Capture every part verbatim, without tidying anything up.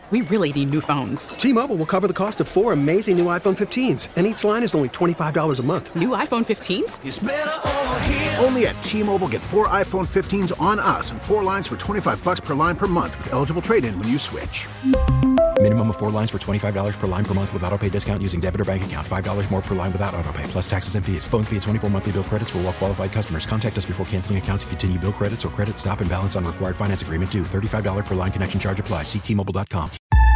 We really need new phones. T-Mobile will cover the cost of four amazing new iPhone fifteens, and each line is only twenty-five dollars a month. New iPhone fifteens? It's better over here. Only at T-Mobile, get four iPhone fifteens on us and four lines for twenty-five dollars per line per month with eligible trade-in when you switch. Minimum of four lines for twenty-five dollars per line per month with autopay discount using debit or bank account. five dollars more per line without autopay, plus taxes and fees. Phone fee at twenty-four monthly bill credits for well-qualified customers. Contact us before canceling account to continue bill credits or credit stop and balance on required finance agreement due. thirty-five dollars per line connection charge applies. See T Mobile dot com.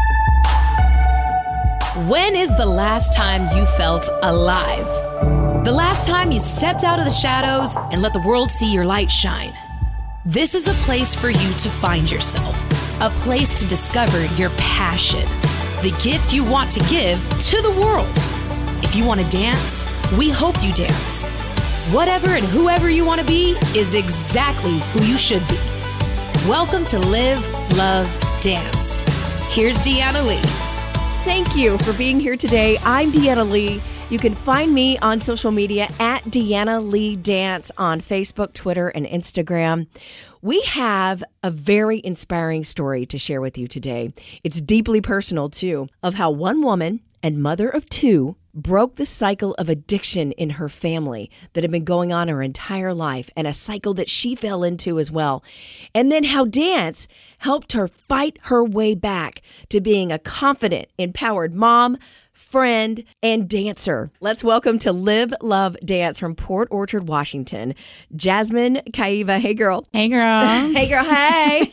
When is the last time you felt alive? The last time you stepped out of the shadows and let the world see your light shine? This is a place for you to find yourself. A place to discover your passion, the gift you want to give to the world. If you want to dance, we hope you dance. Whatever and whoever you want to be is exactly who you should be. Welcome to Live, Love, Dance. Here's Deanna Lee. Thank you for being here today. I'm Deanna Lee. You can find me on social media at Deanna Lee Dance on Facebook, Twitter, and Instagram. We have a very inspiring story to share with you today. It's deeply personal, too, of how one woman and mother of two broke the cycle of addiction in her family that had been going on her entire life, and a cycle that she fell into as well. And then how dance helped her fight her way back to being a confident, empowered mom, friend, and dancer. Let's welcome to Live, Love, Dance from Port Orchard, Washington, Jasmine Kaiva. Hey, girl. Hey, girl. Hey, girl. Hey.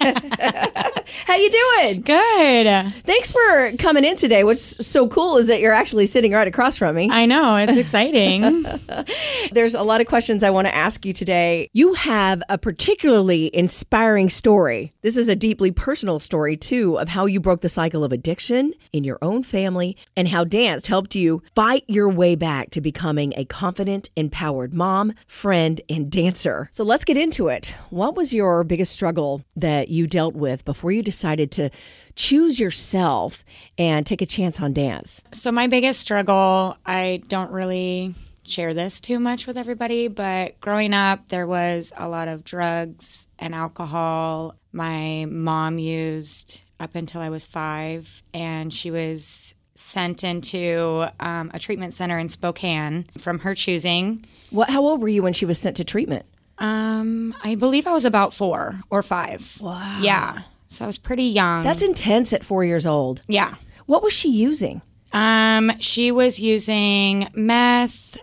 How you doing? Good. Thanks for coming in today. What's so cool is that you're actually sitting right across from me. I know. It's exciting. There's a lot of questions I want to ask you today. You have a particularly inspiring story. This is a deeply personal story, too, of how you broke the cycle of addiction in your own family and how dance helped you fight your way back to becoming a confident, empowered mom, friend, and dancer. So let's get into it. What was your biggest struggle that you dealt with before you decided to choose yourself and take a chance on dance? So my biggest struggle, I don't really share this too much with everybody, but growing up, there was a lot of drugs and alcohol. My mom used up until I was five, and she was sent into um, a treatment center in Spokane from her choosing. What? How old were you when she was sent to treatment? Um, I believe I was about four or five. Wow. Yeah. So I was pretty young. That's intense at four years old. Yeah. What was she using? Um, she was using meth.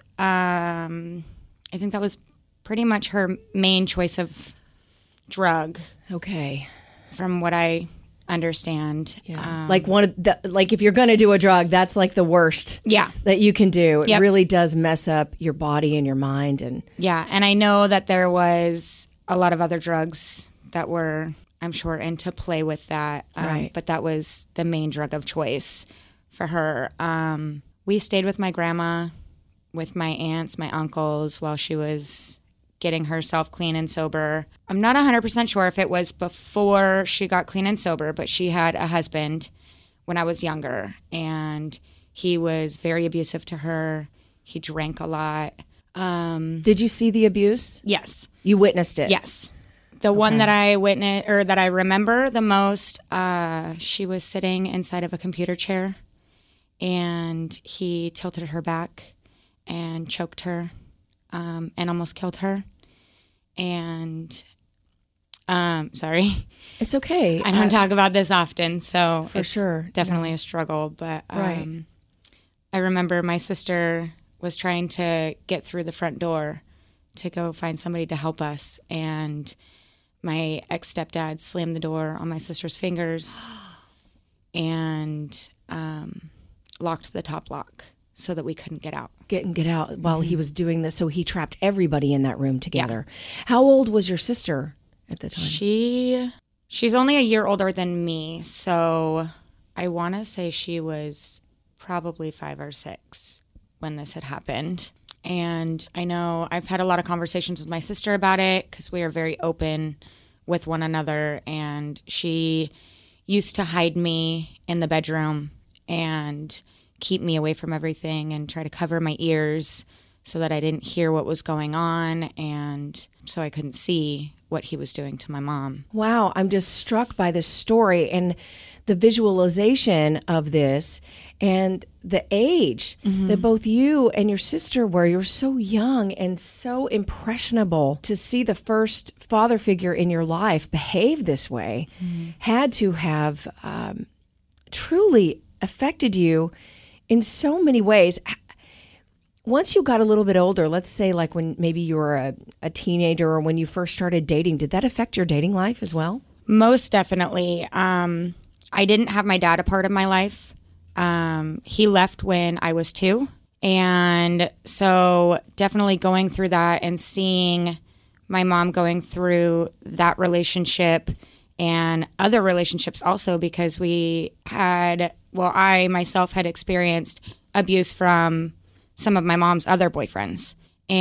Um, I think that was pretty much her main choice of drug. Okay. From what I understand. Yeah. Um, like one of the, like if you're going to do a drug, that's like the worst yeah. that you can do. It yep. really does mess up your body and your mind. And yeah. And I know that there was a lot of other drugs that were, I'm sure, into play with that. Um, right. But that was the main drug of choice for her. Um, we stayed with my grandma, with my aunts, my uncles while she was getting herself clean and sober. I'm not one hundred percent sure if it was before she got clean and sober, but she had a husband when I was younger, and he was very abusive to her. He drank a lot. Um, Did you see the abuse? Yes. You witnessed it? Yes. The okay. one that I witnessed, or that I remember the most, uh, she was sitting inside of a computer chair, and he tilted her back and choked her. Um, and almost killed her. And, um, sorry. It's okay. I don't uh, talk about this often, so for it's sure. definitely no. a struggle. But um, right. I remember my sister was trying to get through the front door to go find somebody to help us. And my ex-stepdad slammed the door on my sister's fingers and um, locked the top lock so that we couldn't get out. Get and get out while mm-hmm. he was doing this. So he trapped everybody in that room together. Yeah. How old was your sister at the time? She, she's only a year older than me. So I want to say she was probably five or six when this had happened. And I know I've had a lot of conversations with my sister about it because we are very open with one another. And she used to hide me in the bedroom and keep me away from everything and try to cover my ears so that I didn't hear what was going on and so I couldn't see what he was doing to my mom. Wow, I'm just struck by this story. And the visualization of this and the age mm-hmm. that both you and your sister were. You were so young and so impressionable. To see the first father figure in your life behave this way mm-hmm. had to have um, truly affected you in so many ways. Once you got a little bit older, let's say like when maybe you were a, a teenager or when you first started dating, did that affect your dating life as well? Most definitely. Um, I didn't have my dad a part of my life. Um, he left when I was two. And so definitely going through that and seeing my mom going through that relationship and other relationships also, because we had, well, I myself had experienced abuse from some of my mom's other boyfriends.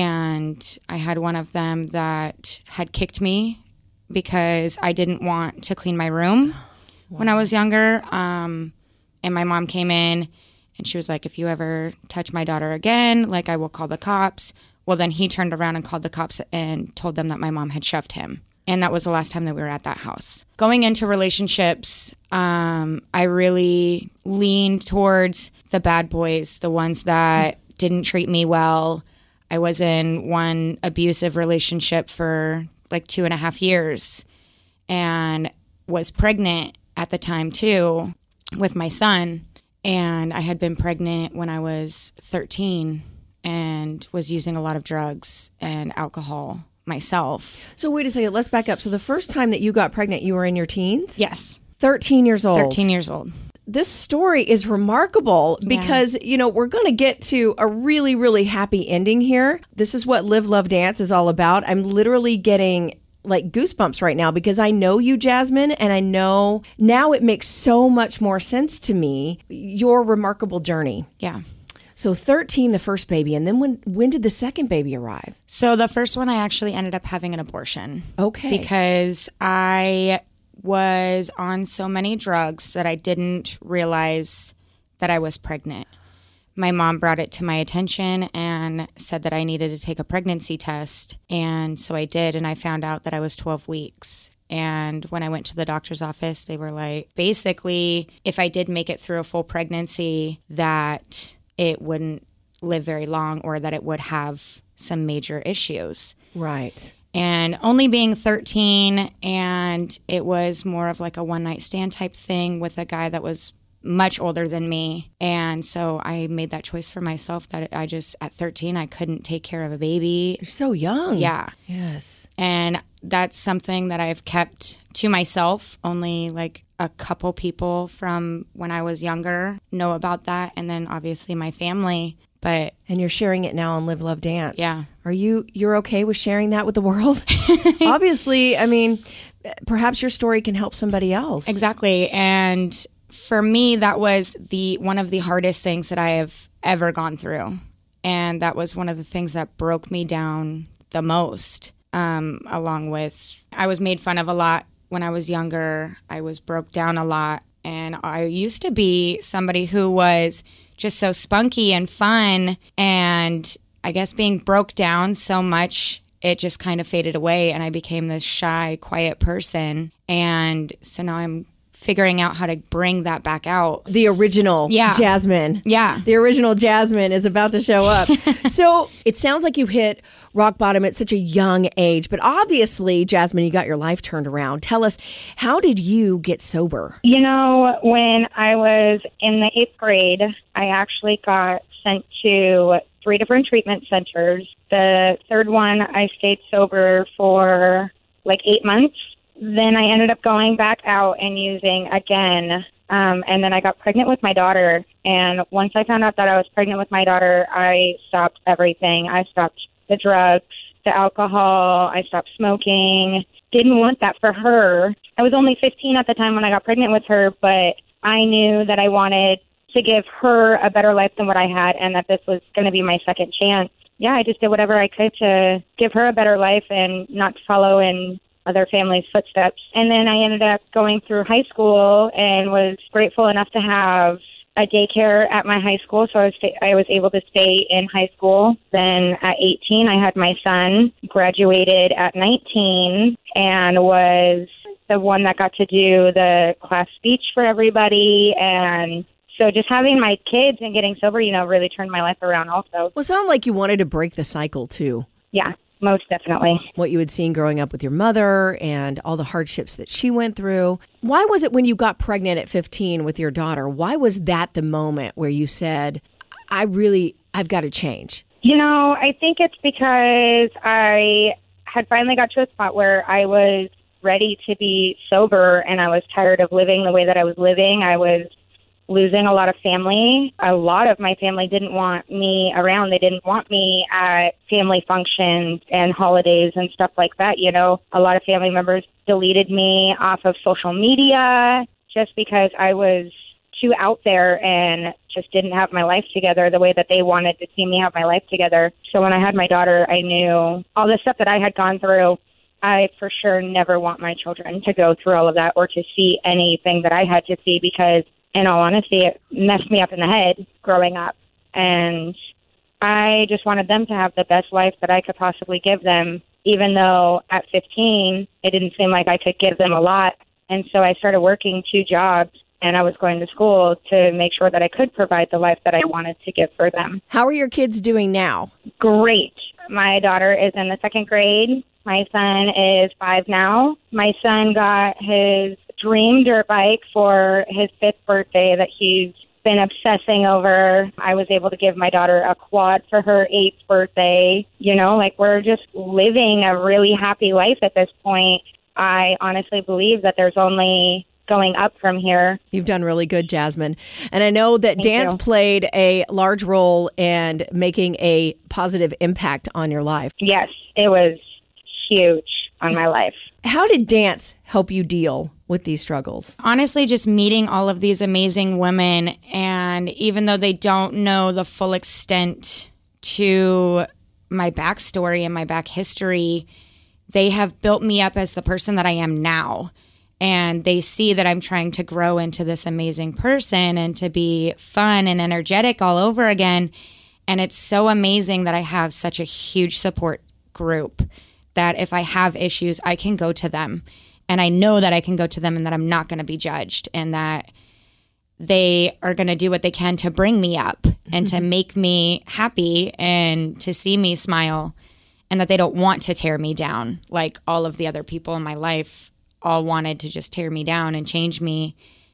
And I had one of them that had kicked me because I didn't want to clean my room wow. when I was younger. Um, and my mom came in and she was like, if you ever touch my daughter again, like I will call the cops. Well, then he turned around and called the cops and told them that my mom had shoved him. And that was the last time that we were at that house. Going into relationships, um, I really leaned towards the bad boys, the ones that didn't treat me well. I was in one abusive relationship for like two and a half years and was pregnant at the time too with my son. And I had been pregnant when I was thirteen and was using a lot of drugs and alcohol myself. So wait a second, let's back up. So the first time that you got pregnant, you were in your teens? Yes. thirteen years old. thirteen years old. This story is remarkable because, yeah. you know, we're going to get to a really, really happy ending here. This is what Live, Love, Dance is all about. I'm literally getting like goosebumps right now because I know you, Jasmine, and I know now it makes so much more sense to me, your remarkable journey. Yeah. So thirteen, the first baby, and then when when did the second baby arrive? So the first one, I actually ended up having an abortion. Okay. Because I was on so many drugs that I didn't realize that I was pregnant. My mom brought it to my attention and said that I needed to take a pregnancy test. And so I did, and I found out that I was twelve weeks. And when I went to the doctor's office, they were like, basically, if I did make it through a full pregnancy, that it wouldn't live very long or that it would have some major issues. Right. And only being thirteen, and it was more of like a one-night stand type thing with a guy that was much older than me. And so I made that choice for myself that I just, at thirteen, I couldn't take care of a baby. You're so young. Yeah. Yes. And that's something that I've kept to myself. Only like a couple people from when I was younger know about that. And then obviously my family. But and you're sharing it now on Live, Love, Dance. Yeah. Are you, you're okay with sharing that with the world? Obviously, I mean, perhaps your story can help somebody else. Exactly. And for me, that was the one of the hardest things that I have ever gone through. And that was one of the things that broke me down the most, um, along with, I was made fun of a lot when I was younger. I was broke down a lot. And I used to be somebody who was just so spunky and fun. And I guess being broke down so much, it just kind of faded away. And I became this shy, quiet person. And so now I'm figuring out how to bring that back out. The original yeah. Jasmine. Yeah. The original Jasmine is about to show up. So it sounds like you hit rock bottom at such a young age, but obviously, Jasmine, you got your life turned around. Tell us, how did you get sober? You know, when I was in the eighth grade, I actually got sent to three different treatment centers. The third one, I stayed sober for like eight months. Then I ended up going back out and using again. Um, and then I got pregnant with my daughter. And once I found out that I was pregnant with my daughter, I stopped everything. I stopped the drugs, the alcohol. I stopped smoking. Didn't want that for her. I was only fifteen at the time when I got pregnant with her, but I knew that I wanted to give her a better life than what I had and that this was going to be my second chance. Yeah, I just did whatever I could to give her a better life and not follow in other families' footsteps. And then I ended up going through high school and was grateful enough to have a daycare at my high school, so I was, I was able to stay in high school. Then at eighteen, I had my son, graduated at nineteen, and was the one that got to do the class speech for everybody. And so just having my kids and getting sober, you know, really turned my life around also. Well, it sounded like you wanted to break the cycle, too. Yeah, most definitely. What you had seen growing up with your mother and all the hardships that she went through. Why was it when you got pregnant at fifteen with your daughter, why was that the moment where you said, I really, I've got to change? You know, I think it's because I had finally got to a spot where I was ready to be sober and I was tired of living the way that I was living. I was losing a lot of family. A lot of my family didn't want me around. They didn't want me at family functions and holidays and stuff like that. You know, a lot of family members deleted me off of social media just because I was too out there and just didn't have my life together the way that they wanted to see me have my life together. So when I had my daughter, I knew all the stuff that I had gone through. I for sure never want my children to go through all of that or to see anything that I had to see, because in all honesty, it messed me up in the head growing up. And I just wanted them to have the best life that I could possibly give them, even though at fifteen, it didn't seem like I could give them a lot. And so I started working two jobs, and I was going to school to make sure that I could provide the life that I wanted to give for them. How are your kids doing now? Great. My daughter is in the second grade. My son is five now. My son got his dream dirt bike for his fifth birthday that he's been obsessing over. I was able to give my daughter a quad for her eighth birthday. You know, like, we're just living a really happy life at this point. I honestly believe that there's only going up from here. You've done really good, Jasmine. And I know that Thank dance you. played a large role in making a positive impact on your life. Yes, it was huge on my life. How did dance help you deal with these struggles? Honestly, just meeting all of these amazing women, and even though they don't know the full extent to my backstory and my back history, they have built me up as the person that I am now. And they see that I'm trying to grow into this amazing person and to be fun and energetic all over again. And it's so amazing that I have such a huge support group that if I have issues, I can go to them. And I know that I can go to them and that I'm not going to be judged, and that they are going to do what they can to bring me up and to make me happy and to see me smile, and that they don't want to tear me down like all of the other people in my life all wanted to just tear me down and change me.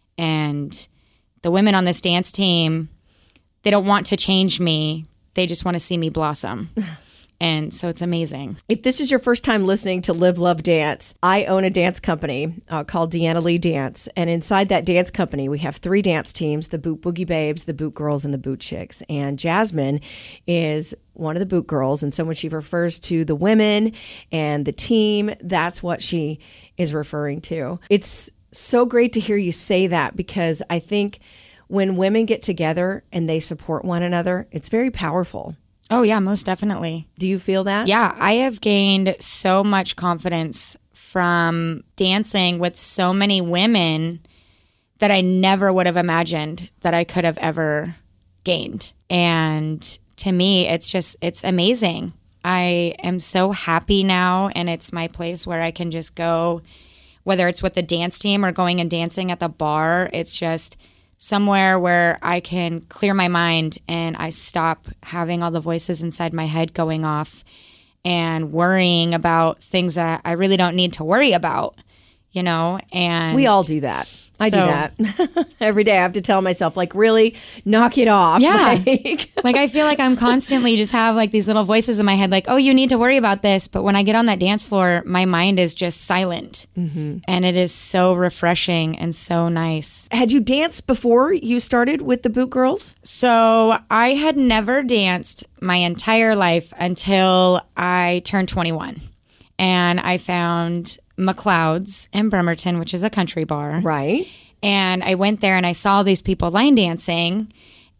And the women on this dance team, they don't want to change me. They just want to see me blossom. And so it's amazing. If this is your first time listening to Live, Love, Dance, I own a dance company uh, called Deanna Lee Dance. And inside that dance company, we have three dance teams, the Boot Boogie Babes, the Boot Girls, and the Boot Chicks. And Jasmine is one of the Boot Girls. And so when she refers to the women and the team, that's what she is referring to. It's so great to hear you say that, because I think when women get together and they support one another, it's very powerful. Oh, yeah, most definitely. Do you feel that? Yeah, I have gained so much confidence from dancing with so many women that I never would have imagined that I could have ever gained. And to me, it's just, it's amazing. I am so happy now, and it's my place where I can just go, whether it's with the dance team or going and dancing at the bar. It's just somewhere where I can clear my mind and I stop having all the voices inside my head going off and worrying about things that I really don't need to worry about, you know? And we all do that. I so, do that every day. I have to tell myself, like, really knock it off. Yeah. Like, like, I feel like I'm constantly just have like these little voices in my head, like, oh, you need to worry about this. But when I get on that dance floor, my mind is just silent. Mm-hmm. And it is so refreshing and so nice. Had you danced before you started with the Boot Girls? So I had never danced my entire life until I turned twenty-one. And I found McLeod's in Bremerton, which is a country bar. Right. And I went there and I saw these people line dancing,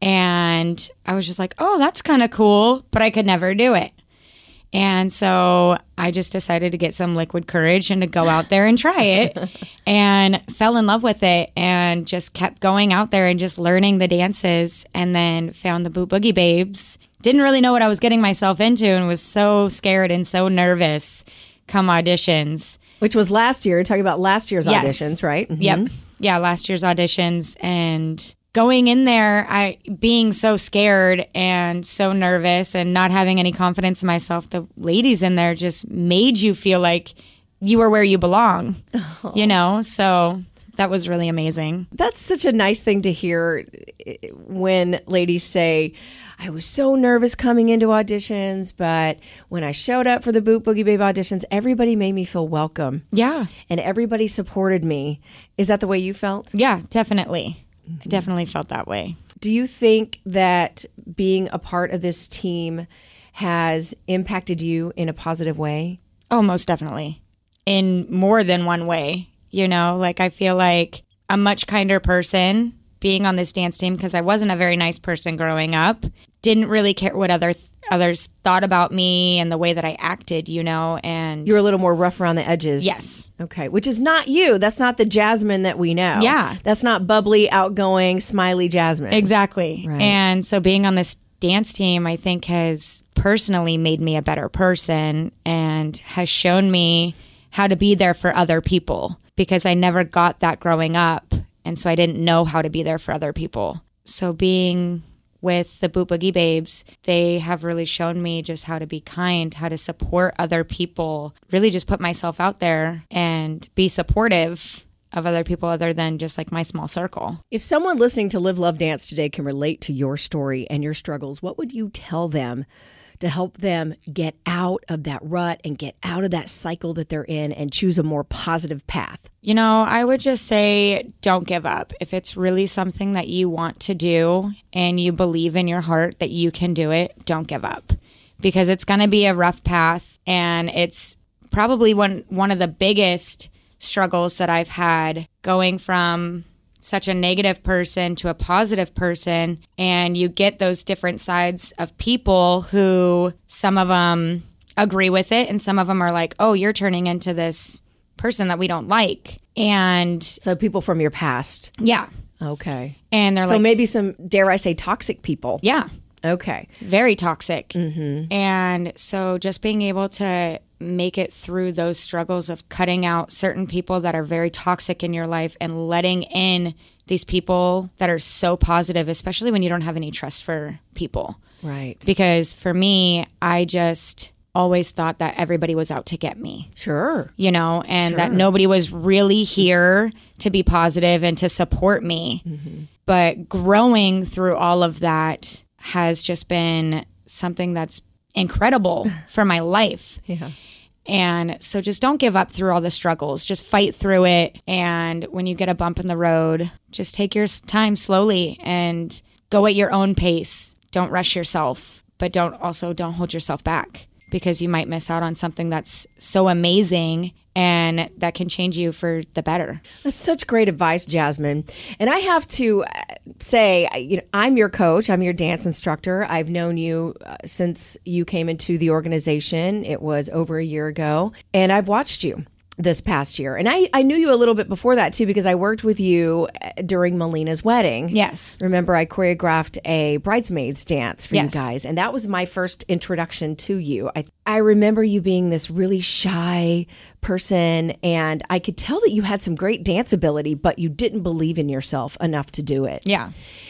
and I was just like, oh, that's kind of cool, but I could never do it. And so I just decided to get some liquid courage and to go out there and try it, and fell in love with it, and just kept going out there and just learning the dances, and then found the Boot Boogie Babes. Didn't really know what I was getting myself into and was so scared and so nervous come auditions. Which was last year. You're talking about last year's Yes. auditions, right? Mhm. Yep. Yeah, last year's auditions. And going in there, I being so scared and so nervous and not having any confidence in myself, the ladies in there just made you feel like you were where you belong, oh. you know? So that was really amazing. That's such a nice thing to hear when ladies say, I was so nervous coming into auditions, but when I showed up for the Boot Boogie Babe auditions, everybody made me feel welcome. Yeah. And everybody supported me. Is that the way you felt? Yeah, definitely. Mm-hmm. I definitely felt that way. Do you think that being a part of this team has impacted you in a positive way? Oh, most definitely. In more than one way. You know, like I feel like a much kinder person being on this dance team because I wasn't a very nice person growing up. Didn't really care what other th- others thought about me and the way that I acted, you know, and you were a little more rough around the edges. Yes. Okay. Which is not you. That's not the Jasmine that we know. Yeah. That's not bubbly, outgoing, smiley Jasmine. Exactly. Right. And so being on this dance team, I think has personally made me a better person and has shown me how to be there for other people because I never got that growing up. And so I didn't know how to be there for other people. So being with the Boot Boogie Babes, they have really shown me just how to be kind, how to support other people, really just put myself out there and be supportive of other people other than just like my small circle. If someone listening to Live, Love, Dance today can relate to your story and your struggles, what would you tell them to help them get out of that rut and get out of that cycle that they're in and choose a more positive path? You know, I would just say don't give up. If it's really something that you want to do and you believe in your heart that you can do it, don't give up because it's going to be a rough path and it's probably one one of the biggest struggles that I've had going from such a negative person to a positive person, and you get those different sides of people who some of them agree with it and some of them are like, oh, you're turning into this person that we don't like. And so people from your past. Yeah. Okay. And they're so like, maybe some, dare I say, toxic people. Yeah. Okay. Very toxic. Mm-hmm. And so just being able to make it through those struggles of cutting out certain people that are very toxic in your life and letting in these people that are so positive, especially when you don't have any trust for people. Right. Because for me, I just always thought that everybody was out to get me. Sure. You know, and Sure. that nobody was really here to be positive and to support me. Mm-hmm. But growing through all of that has just been something that's incredible for my life. Yeah. And so just don't give up through all the struggles. Just fight through it. And when you get a bump in the road, just take your time slowly and go at your own pace. Don't rush yourself, but don't also don't hold yourself back because you might miss out on something that's so amazing and that can change you for the better. That's such great advice, Jasmine. And I have to say, you know, I'm your coach. I'm your dance instructor. I've known you uh, since you came into the organization. It was over a year ago. And I've watched you this past year. And I, I knew you a little bit before that, too, because I worked with you during Melina's wedding. Yes. Remember, I choreographed a bridesmaids dance for yes. you guys. And that was my first introduction to you. I, I remember you being this really shy person, and I could tell that you had some great dance ability, but you didn't believe in yourself enough to do it. Yeah.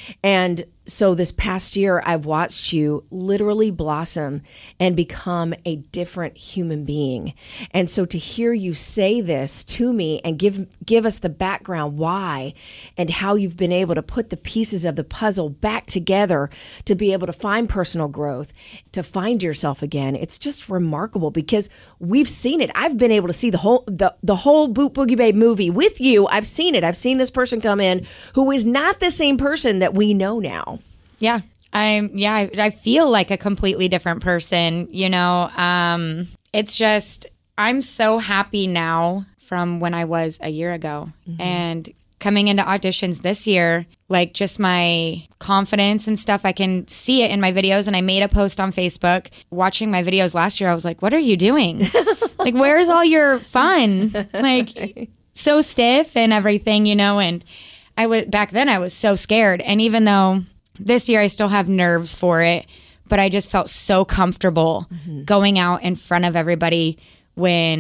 And so this past year, I've watched you literally blossom and become a different human being. And so to hear you say this to me and give give us the background why and how you've been able to put the pieces of the puzzle back together to be able to find personal growth, to find yourself again, it's just remarkable because we've seen it. I've been able to see the whole the, the whole Boot Boogie Babe movie with you. I've seen it. I've seen this person come in who is not the same person that we know now. Yeah. I'm, yeah, I, I feel like a completely different person, you know. Um, it's just, I'm so happy now from when I was a year ago. Mm-hmm. And coming into auditions this year, like just my confidence and stuff, I can see it in my videos. And I made a post on Facebook. Watching my videos last year, I was like, what are you doing? Like, where's all your fun? Like, so stiff and everything, you know. And I was, back then I was so scared. And even though this year I still have nerves for it, but I just felt so comfortable mm-hmm. going out in front of everybody when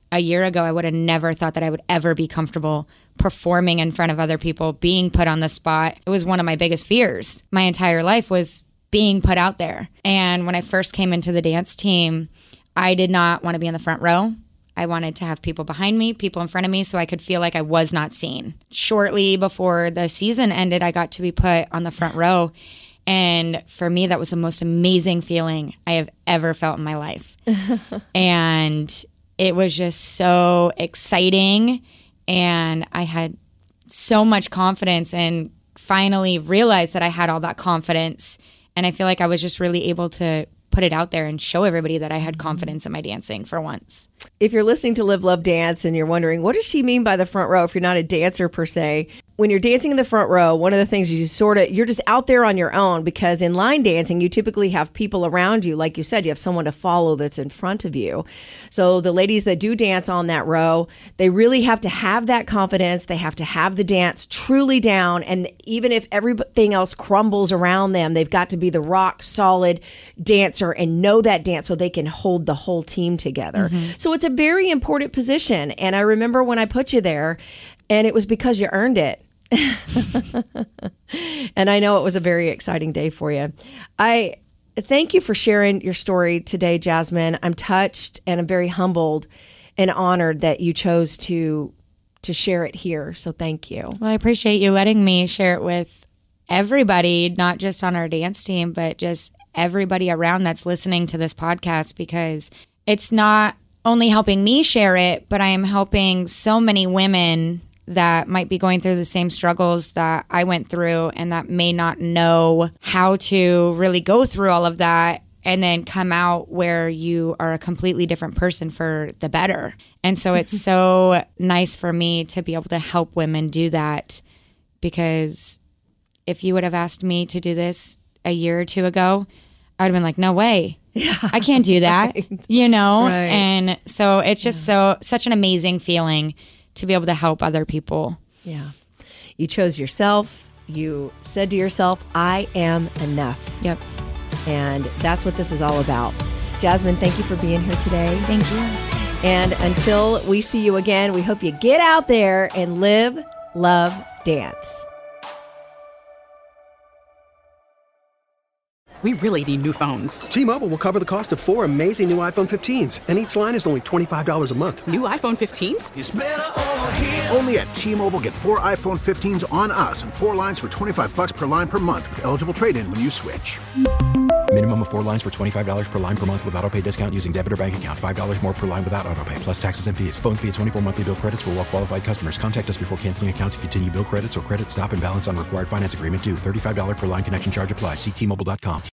a year ago, I would have never thought that I would ever be comfortable performing in front of other people, being put on the spot. It was one of my biggest fears. My entire life was being put out there. And when I first came into the dance team, I did not want to be in the front row. I wanted to have people behind me, people in front of me, so I could feel like I was not seen. Shortly before the season ended, I got to be put on the front row. And for me, that was the most amazing feeling I have ever felt in my life. And it was just so exciting. And I had so much confidence and finally realized that I had all that confidence. And I feel like I was just really able to put it out there and show everybody that I had confidence in my dancing for once. If you're listening to Live, Love, Dance and you're wondering, what does she mean by the front row if you're not a dancer per se? When you're dancing in the front row, one of the things is you sort of, you're just out there on your own, because in line dancing, you typically have people around you. Like you said, you have someone to follow that's in front of you. So the ladies that do dance on that row, they really have to have that confidence. They have to have the dance truly down. And even if everything else crumbles around them, they've got to be the rock solid dancer and know that dance so they can hold the whole team together. Mm-hmm. So it's a very important position. And I remember when I put you there, and it was because you earned it. And I know it was a very exciting day for you. I thank you for sharing your story today, Jasmine. I'm touched and I'm very humbled and honored that you chose to to share it here. So thank you. Well, I appreciate you letting me share it with everybody, not just on our dance team, but just everybody around that's listening to this podcast, because it's not only helping me share it, but I am helping so many women that might be going through the same struggles that I went through and that may not know how to really go through all of that and then come out where you are a completely different person for the better. And so it's so nice for me to be able to help women do that, because if you would have asked me to do this a year or two ago, I would have been like, no way. Yeah, I can't do that, right. you know? Right. And so it's just yeah. so such an amazing feeling to be able to help other people. Yeah. You chose yourself. You said to yourself, I am enough. Yep. And that's what this is all about. Jasmine, thank you for being here today. Thank you. And until we see you again, we hope you get out there and live, love, dance. We really need new phones. T-Mobile will cover the cost of four amazing new iPhone fifteens, and each line is only twenty-five dollars a month. New iPhone fifteens? It's better over here. Only at T-Mobile, get four iPhone fifteens on us and four lines for twenty-five dollars per line per month with eligible trade-in when you switch. Minimum of four lines for twenty-five dollars per line per month with autopay discount using debit or bank account. five dollars more per line without autopay, plus taxes and fees. Phone fee at twenty-four monthly bill credits for well-qualified customers. Contact us before canceling account to continue bill credits or credit stop and balance on required finance agreement due. thirty-five dollars per line connection charge applies. See T Mobile dot com.